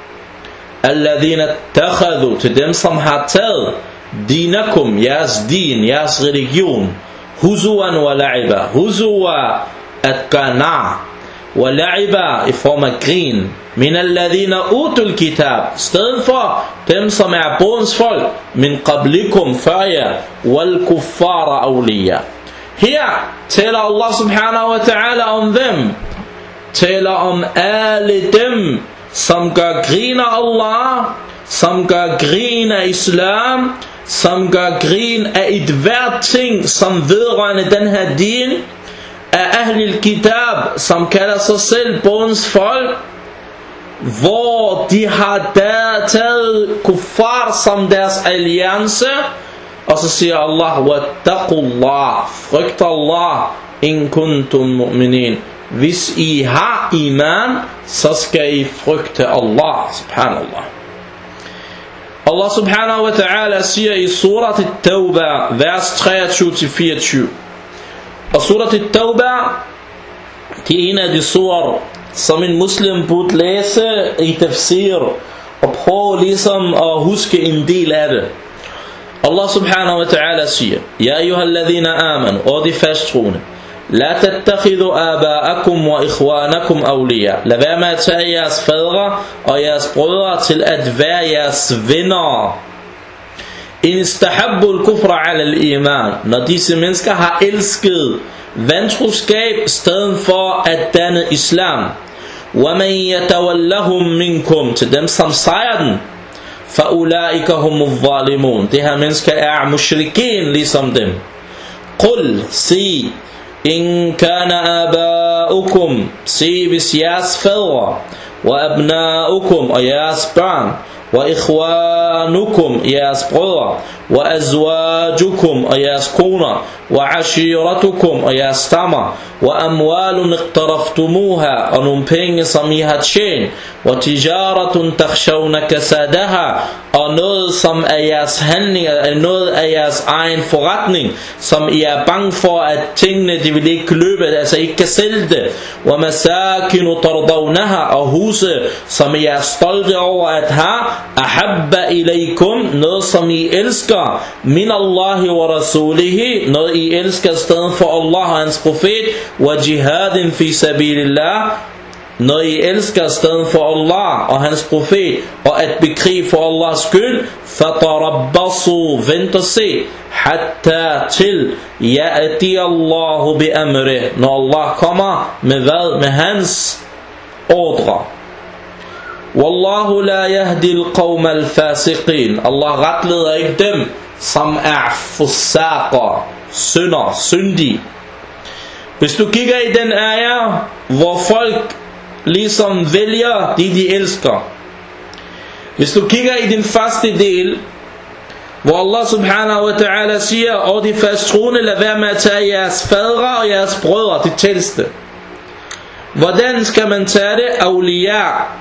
الذين اتخذوا, til dem som har taget dinakum, jeres din, jeres religion, huzuan wa la'iba, huzua, at gøre nar, wa la'iba, i form af grin, min alladhina utul kitab, stedet for dem som er bodens folk, min qablikum, før jer, wal kuffara awliya. Her taler Allah subhanahu wa ta'ala om hvem? Taler om alle dem, som gør grin af Allah, som gør grin af islam, som gør grin af et hvert ting, som vedrørende den her din, af ahlil kitab, som kalder sig selv bodens folk, hvor de har der taget kuffar som deres alliance, og så siger Allah, wattaqullah, frygt Allah, in kuntum mu'minin. Hvis I har iman, så skal I frygte Allah, subhanallah. Allah subhanahu wa ta'ala siger i surat al-Tawbah, vers treogtyve til fireogtyve. Og surat al-Tawbah, det er en af de surer, som en muslim burde læse i tafsir, og prøve ligesom at huske en del af det. Allah subhanahu wa ta'ala siger, يا أيها الذين آمنوا, og de fasttroende, لا تتخذوا آباءكم وإخوانكم أولياء. Lad være med at tage jeres fædre og jeres brødre til at være jeres venner. إن استحبوا الكفر على الإيمان. Når disse mennesker har elsket vantroskab stedet for at danne islam. ومن يتولهم منكم, til dem som sejrer den. فأولئك هم الظالمون. De her mennesker er mushrikin ligesom dem. قل, sig, إن كان آباؤكم, sig hvis jeres fædre, وأبناؤكم, og jeres børn, wa ikhwanukum, jeres brødre, wa azwajukum, og jeres koner, wa ashiratukum, og jeres stammer, wa amwalun iqtaraftumuha, og nogle penge, som I har tjent, wa tijaratun takhshawna kasadaha, og noget, som er jeres handlinger, noget af jeres egen forretning, som I er bange for, at tingene, de vil ikke løbe, altså ikke kan sælge det, wa masakinu tardawnaha, og huse, som I er stolte over at have, ahabba ilaykum, noget som I elsker, min Allahi wa rasulihi, noget I elsker stedet for Allah og hans profet, wa jihadin fi sabilillah, noget I elsker stedet for Allah og hans profet, og at bekrige for Allahs skyld, fatarabbasu, vent og se, hatta til ya'ti Allahu bi amrih, når Allah kommer med hvad? Med hans ordre. Wallahu la yahdi al-qawma al-fasiqin, Allah retleder ikke dem, som er fusaker, synder, syndige. Hvis du kigger i den ayah, hvor folk ligesom vælger de de elsker. Hvis du kigger i den første del, hvor Allah subhanahu wa ta'ala siger, og de fasttroende, lad være med at tage jeres fædre og jeres brødre, de tældste. Hvordan skal man tage det? Awliya,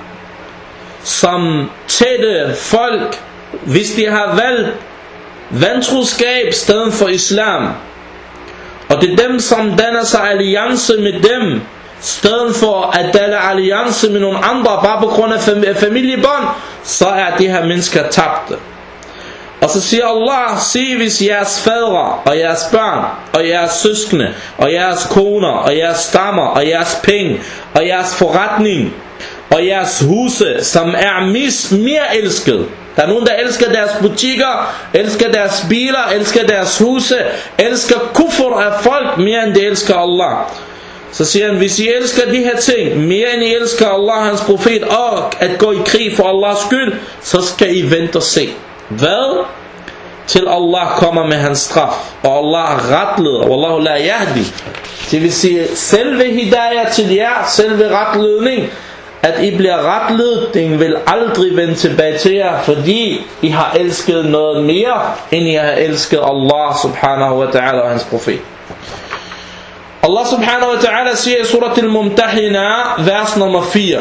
som tætte folk, hvis de har valgt vantroskab stedet for islam, og det er dem, som danner sig alliance med dem, stedet for at danne alliance med nogle andre, bare på grund af familiebånd, så er de her mennesker tabte. Og så siger Allah, sig hvis jeres fædre, og jeres børn, og jeres søskende, og jeres koner, og jeres stammer, og jeres penge, og jeres forretning, og jeres huse, som er mis, mere elsket. Der er nogen, der elsker deres butikker, elsker deres biler, elsker deres huse, elsker kufr af folk mere end de elsker Allah. Så siger han, hvis I elsker de her ting mere end I elsker Allah og hans profet, og at gå i krig for Allahs skyld, så skal I vente og se. Hvad? Til Allah kommer med hans straf, og Allah retleder, Wallahu la yahdi. Det vil sige, selve hidayah til jer, selve retledning, at I bliver retledet, den vil aldrig vende tilbage til jer, fordi I har elsket noget mere, end I har elsket Allah subhanahu wa ta'ala og hans profet. Allah subhanahu wa ta'ala siger i surat al-Mumtahina, vers nummer fire.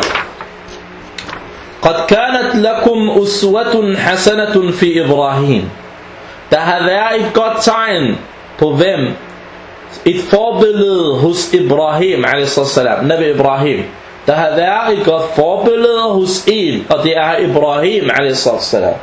قد كانت لكم أسوة حسنة في إبراهيم. Der har været et godt tegn på hvem? Et forbillede hos Ibrahim alayhi Nabi Ibrahim. Der har været et godt forbillede hos en, og det er Ibrahim alayhi salam.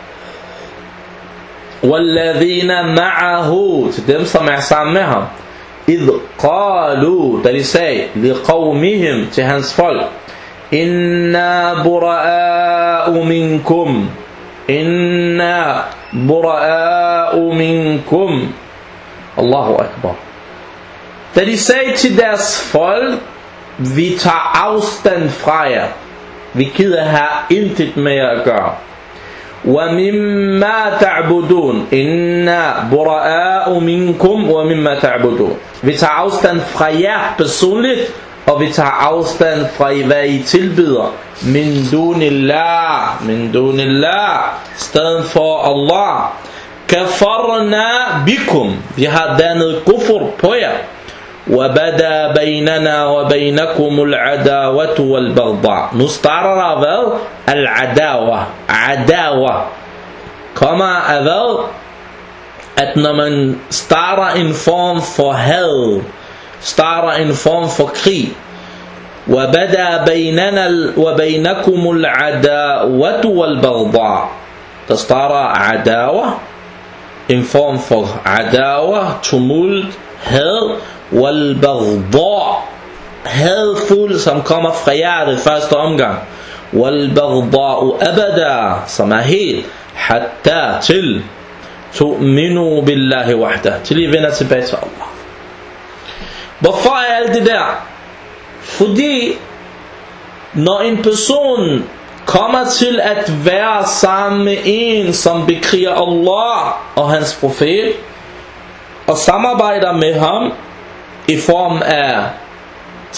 والذين معه, til dem som er sammen med ham. إذ قالوا, da de sagde, لقومهم, til hans folk, إنا براء منكم إنا براء منكم. Allahu Akbar. Da de sagde til deres folk, vi tager afstand fra jer, vi gider have intet med jer at gøre. وَمِمَّا تَعْبُدُونَ إِنَّا بُرَآءُ مِنْكُمْ وَمِمَّا تَعْبُدُونَ. Vi tager afstand fra jer personligt, og vi tager afstand fra hvad I tilbyder. Min dunillah, min dunillah, stedet for Allah. Kafarna bikum, vi har dannet kufr på jer. وَبَدَا بَيْنَنَا وَبَيْنَكُمُ الْعَدَاوَةُ وَالْبَغْضَاء. Nu starter der hvad? Al-adawa, adawa. Kommer af hvad? At når man starter en form for had, starter en form for krig. وَبَدَا بَيْنَنَا وَبَيْنَكُمُ الْعَدَاوَةُ وَالْبَغْضَاء. Der starter adawa, en form for adawa, tumult, had, والبغضاء, hadfuld, som kommer fra hjertet første omgang. والبغضاء أبدا, som er helt, hatta til tu'minu billahi wahda, til I vender tilbage til Allah. Hvorfor er alt det der? Fordi når en person kommer til at være sammen med en, som bekriger Allah og hans profet, og samarbejder med ham i form af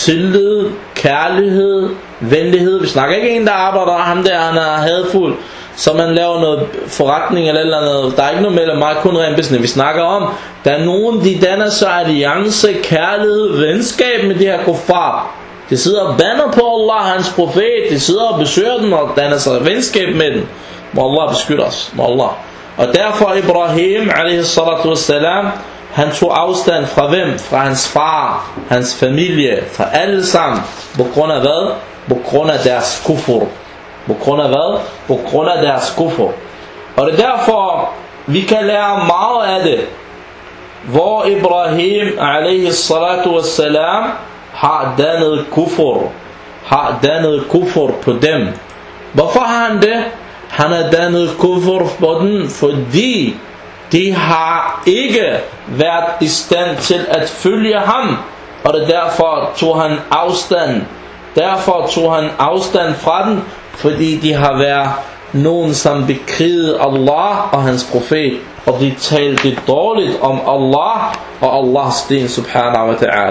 tillid, kærlighed, venlighed. Vi snakker ikke en, der arbejder, og ham der, han er hadfuld. så man laver noget forretning eller eller andet. Der er ikke noget mellem mig, kun ren business. Vi snakker om, der er nogen, de danner sig alliance, kærlighed, venskab med de her kuffar. De sidder og bander på Allah, hans profet. De sidder og besøger den og danner sig venskab med den. Må Allah beskytte os. Må Allah. Og derfor Ibrahim, alaihi salatu wassalam, han tog afstand fra hvem? Fra hans far, hans familie, fra alle sammen. På grund af hvad? På grund af deres kufur. På grund af hvad? På grund af deres kufur. Og det er derfor, vi kan lære meget af det. Hvor Ibrahim, alaihi salatu wassalam, har dannet kufur. Har dannet kufur på dem. Hvorfor har han det? Han har dannet kufur på dem, fordi de har ikke været i stand til at følge ham. Og det derfor tog han afstand. Derfor tog han afstand fra dem, fordi de har været nogen, som bekrigede Allah og hans profet. Og de talte dårligt om Allah og Allahs din, subhanahu wa ta'ala.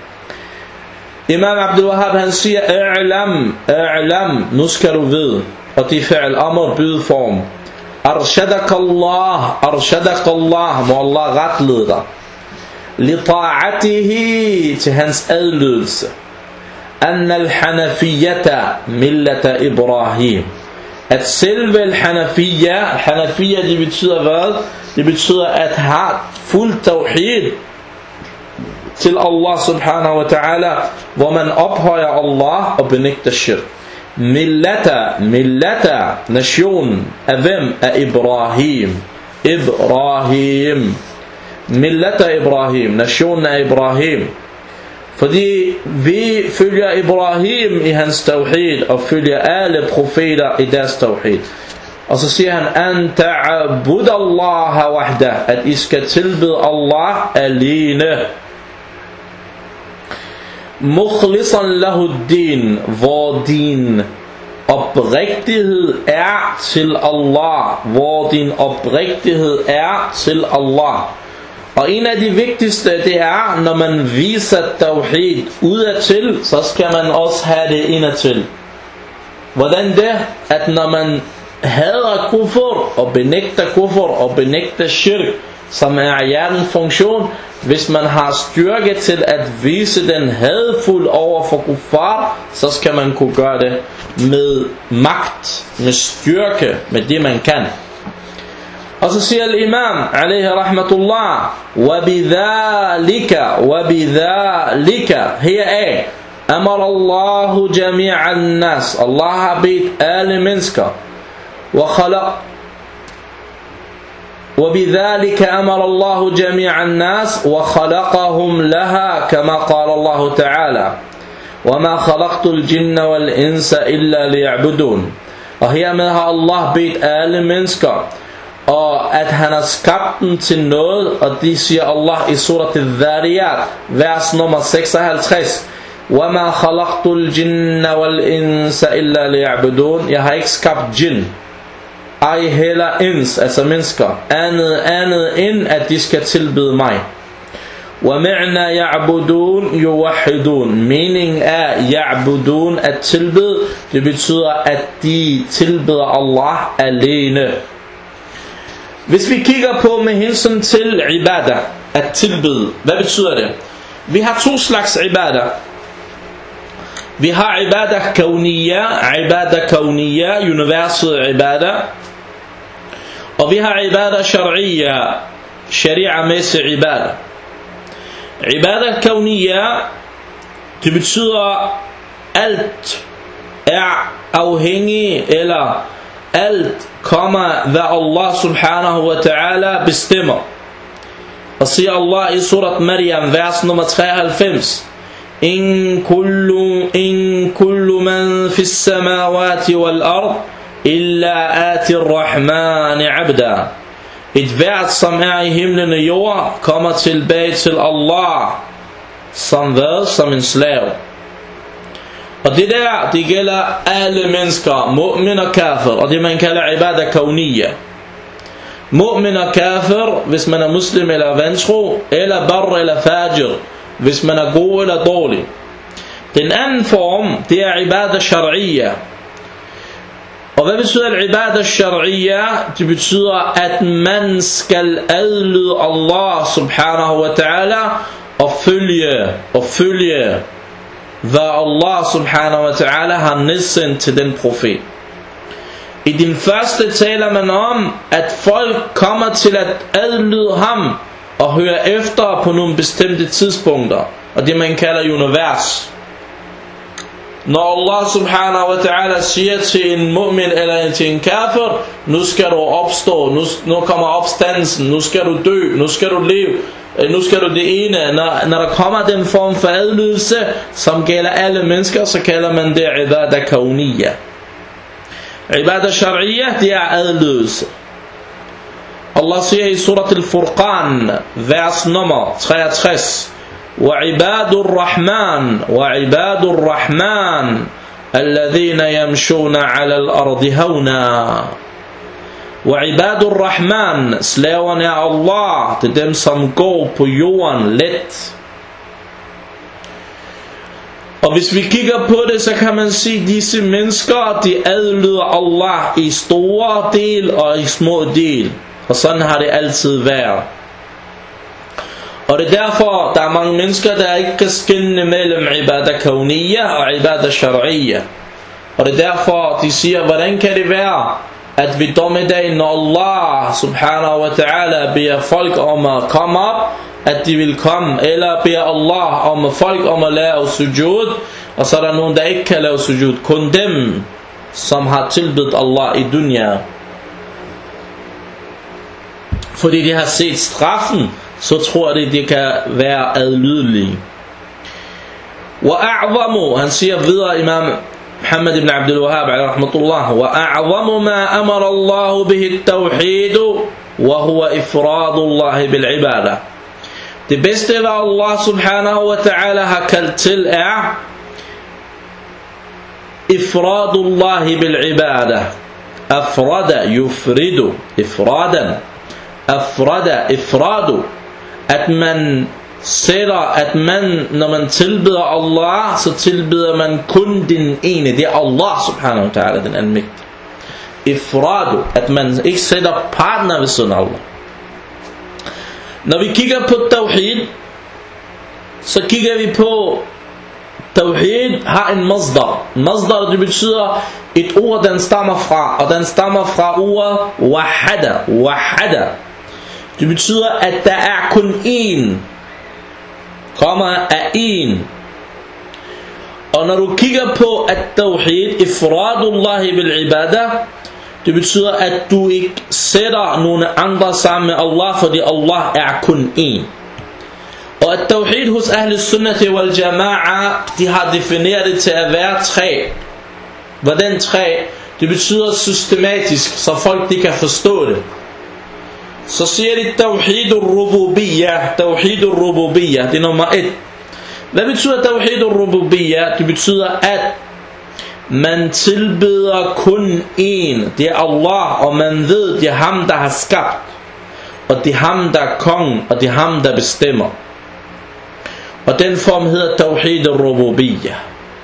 Imam Abdul Wahhab, han siger, A'lam, a'lam, nu skal du vide. Og de fi'al amr bydeform. Arshadak Allah, arshadak Allah, må Allah retlede dig. Li ta'atihi, til hans adlydelse. An al-hanafiyata, millata Ibrahim. At selve al-hanafiyya, al-hanafiyya, det betyder hvad? Det betyder at have fuld tawhid til Allah subhanahu wa ta'ala, hvor man ophøjer Allah og benægter shirk. Millata, millata, nationen af hvem? Af Ibrahim. Ibrahim. Millata Ibrahim, nationen af Ibrahim. Fordi vi følger Ibrahim i hans tawhid og følger alle profeter i deres tawhid. Og så siger han, an ta'abud Allah wahda, at I skal tilbede Allah alene. Mukhlisan lahu din, hvor din oprigtighed er til Allah, hvor din oprigtighed er til Allah. Og en af de vigtigste, det er, når man viser tawhid udadtil, så skal man også have det indadtil. Hvordan det? At når man hader kufur og benægter kufur og benægter shirk, som er hjertens funktion, hvis man har styrke til at vise den hadfuld over for kuffar, så skal man kunne gøre det med magt, med styrke, med det man kan. Og så siger al-imam, alaihi rahmatullah, وَبِذَالِكَ وَبِذَالِكَ heraf, amar Allahu jami'an nas, Allah har bedt alle mennesker, وَخَلَقْ وبذلك أمر الله جميع الناس وخلقهم لها كما قال الله تعالى وما خلقت الجن والإنس إلا ليعبدون. Og hermed har Allah bedt alle mennesker, og at han har skabt dem til noget, og det siger Allah i surat al-Dhariyat, vers nummer seksoghalvtreds. وما خلقت الجن والإنس إلا ليعبدون. Jeg har ikke skabt jinn, ej heller ins, altså mennesker, andet, andet end at de skal tilbede mig. وَمِعْنَا يَعْبُدُونَ يُوَحِّدُونَ. Meningen er ya'budun, at tilbede. Det betyder at de tilbeder Allah alene. Hvis vi kigger på med hensyn til ibadah, at tilbede, hvad betyder det? Vi har to slags ibadah. Vi har ibadah kauniyya, ibadah kauniyya, universet ibadah. Og vi har ibadah shar'iyya, sharia-mæssig ibadah. Ibadah kauniyya, det betyder alt er afhængig, eller alt kommer hvad Allah subhanahu wa ta'ala bestemmer. Og siger Allah i surat Maryam, vers nummer treoghalvfems, In kullu, in kullu man fis samawati wal ard illa ati ar-rahmani abda. Et hvert som er i himlen og jord kommer tilbage til Allah som hvad? Som en slave. Og det der, det gælder alle mennesker, mu'min og kafir, og det man kalder ibadah kauniyya. Mu'min og kafir, hvis man er muslim eller vantro, eller bar eller fajir, hvis man er god eller dårlig. Den anden form, det er ibadah shar'iyya. Og hvad betyder al-ibadah al-shar'iyya? Det betyder, at man skal adlyde Allah subhanahu wa ta'ala og følge, og følge, hvad Allah subhanahu wa ta'ala har nedsendt til den profet. I den første taler man om, at folk kommer til at adlyde ham og høre efter på nogle bestemte tidspunkter, og det man kalder univers. Når Allah subhanahu wa ta'ala siger til en mu'min eller til en kafir, nu skal du opstå, nu, nu kommer opstandelsen, nu skal du dø, nu skal du leve, nu skal du det ene. Når, når der kommer den form for adlydelse, som gælder alle mennesker, så kalder man det ibadah kauniyya. Ibadah shar'iyya, det er adlydelse. Allah siger i surat al-Furqan, vers nummer treogtres, وعباد الرحمن وعباد الرحمن الذين يمشون على الأرض هونا. وعباد الرحمن, slaverne af Allah, det er dem som går på jorden let. Og hvis vi kigger på det, så kan man sige, at disse mennesker, de adlyder Allah i store del og i små del. Og sådan har det altid været. Og det er derfor, der er mange mennesker, der ikke kan skelne mellem ibadah kauniyya og ibadah shar'iyya. Og det er derfor, de siger, hvordan kan det være, at vi dommedag, når Allah subhanahu wa ta'ala beder folk om at komme op, at de vil komme, eller beder Allah om folk om at lave sujud, og så er der nogen, der ikke kan lave sujud, kun dem, som har tilbedt Allah i dunya. Fordi de har set straffen, så tror de, de kan være adlydelige. وَأَعْظَمُ, han siger videre, imam Muhammad ibn Abdul Wahhab alayhi rahmatullah, وَأَعْظَمُ مَا أَمَرَ اللَّهُ بِهِ التَّوْحِيدُ وَهُوَ إِفْرَادُ اللَّهِ بِالْعِبَادَةِ. Det bedste, hvad Allah subhanahu wa ta'ala har kaldt til, er إِفْرَادُ اللَّهِ بِالْعِبَادَةِ. أَفْرَدَ يُفْرِدُ إِفْرَادًا. أَفْرَدَ إِفْرَادُ, at man sætter, at man, når man tilbeder Allah, så tilbeder man kun den ene. Det er Allah subhanahu wa ta'ala, den almægtige. Ifradu, at man ikke sætter partner ved siden af Allah. Når vi kigger på tawhid, så kigger vi på, tawhid har en masdar. Masdar, det betyder et ord, den stammer fra, og den stammer fra ordet wahada. Wahada. Det betyder, at der er kun én, kommer af én. Og når du kigger på at tawhid, ifradullahi bil ibadah, det betyder, at du ikke sætter nogle andre sammen med Allah, fordi Allah er kun én. Og at tawhid hos ahli sunnati wal jama'a, de har defineret det til at være tre. Hvordan tre? Det betyder systematisk, så folk de kan forstå det. Så siger de tawhid al-rububiyyah. Tawhid al-rububiyyah, det er nummer et. Hvad betyder tawhid al-rububiyyah? Det betyder, at man tilbeder kun én. Det er Allah, og man ved, det er ham, der har skabt. Og det er ham, der er kongen, og det er ham, der bestemmer. Og den form hedder tawhid al-rububiyyah.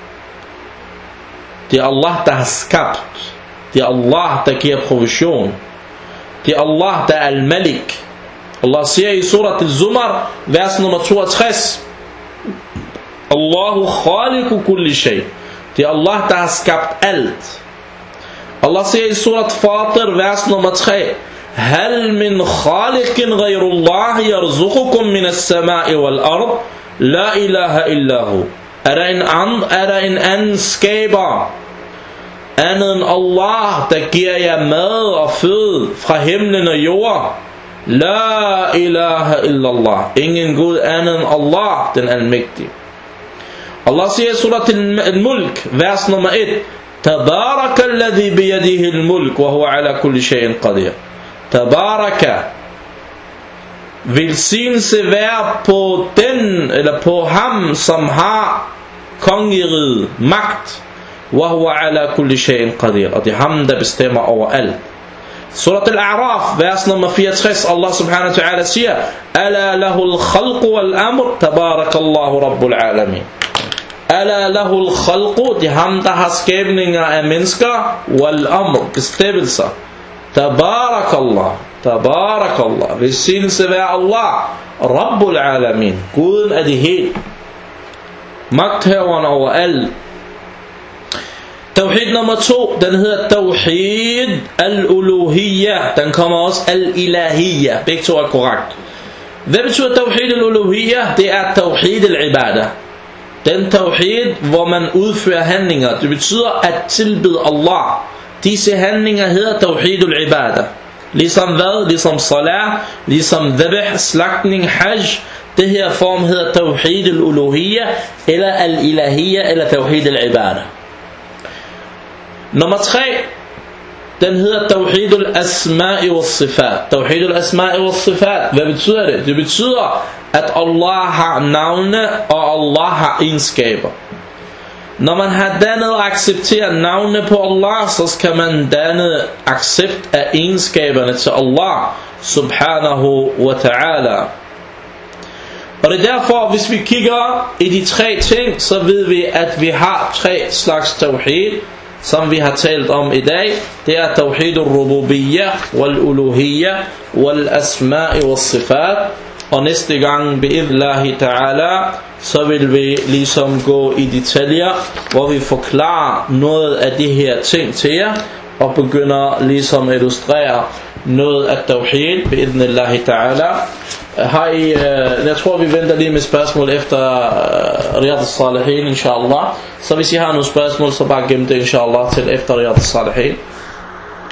Det er Allah, der har skabt. Det er Allah, der giver provision. Det er Allah, der er al-Malik. Allah siger i surat al-Zumar, vers nummer toogtres, Allahu khaliqu kulli shay. Det er Allah, der har skabt alt. Allah siger i surat Fatir, vers nummer tre, Hal min khaliqin ghayrullah yarzuqukum min as-sama'i wal-ard, la ilaha illahu. Er der en anden, er der en anden skaber andet end Allah, der giver jer mad og føde fra himlen og jord? La ilaha illallah. Ingen Gud andet end Allah, den almægtige. Allah siger i surat al-Mulk, vers nummer et, Tabaraka alladhi biyadihi al-mulk, wa huwa ala kulli shay'in qadir. Tabaraka, velsignelse være på den, eller på ham, som har kongeriget, magt, wa huwa ala kulli shay'in qadir, og det er ham, der bestemmer over alt. Surat al-A'raf, vers nummer fireogtres, Allah subhanahu wa ta'ala siger, Ala lahul khalq wal amr, tabarakallahu rabbul alamin. Ala lahul khalqu, det er ham, der har skabninger af mennesker, wal amr, bestemmelser. Tabarakallah, tabarakallah, velsignelse være Allah, Rabbul alamin, Guden af det hele, magthaveren over alt. Tawhid nummer to, den hedder Tawhid al-uluhiyya, den kommer også al-ilahiyya, begge to er korrekt. Hvad betyder Tawhid al-uluhiyya? Det er Tawhid al-ibadah. Den tawhid, hvor man udfører handlinger, det betyder at tilbede Allah. Disse handlinger hedder Tawhid al-ibadah. Ligesom hvad? Ligesom salat, ligesom dhabh, slagtning, hajj. Det her form hedder Tawhid al-uluhiyya, eller al-ilahiyya, eller Tawhid al-ibadah. Nummer tre, den hedder Tawhid al-asma'i was-sifat. Tawhid al-asma'i was-sifat, hvad betyder det? Det betyder at Allah har navne, og Allah har egenskaber. Når man har dannet og accepteret navne på Allah, så skal man danne accept af egenskaberne til Allah subhanahu wa ta'ala. Og det er derfor, hvis vi kigger i de tre ting, så ved vi, at vi har tre slags tawhid, som vi har talt om i dag. Det er Tawhid al-rububiyyah, wal-uluhiyyah, wal-asma'i was-sifat. Og næste gang, bi'idlahi ta'ala, så vil vi ligesom gå i detaljer, hvor vi forklarer noget af de her ting til jer, og begynder ligesom at illustrere noget af tawhid, bi'idlahi ta'ala. Har I, uh, jeg tror vi venter lige med spørgsmål efter uh, Riyad al-Salihin, inshallah. Så hvis I har nogle spørgsmål, så bare gem det inshallah til efter Riyad al-Salihin.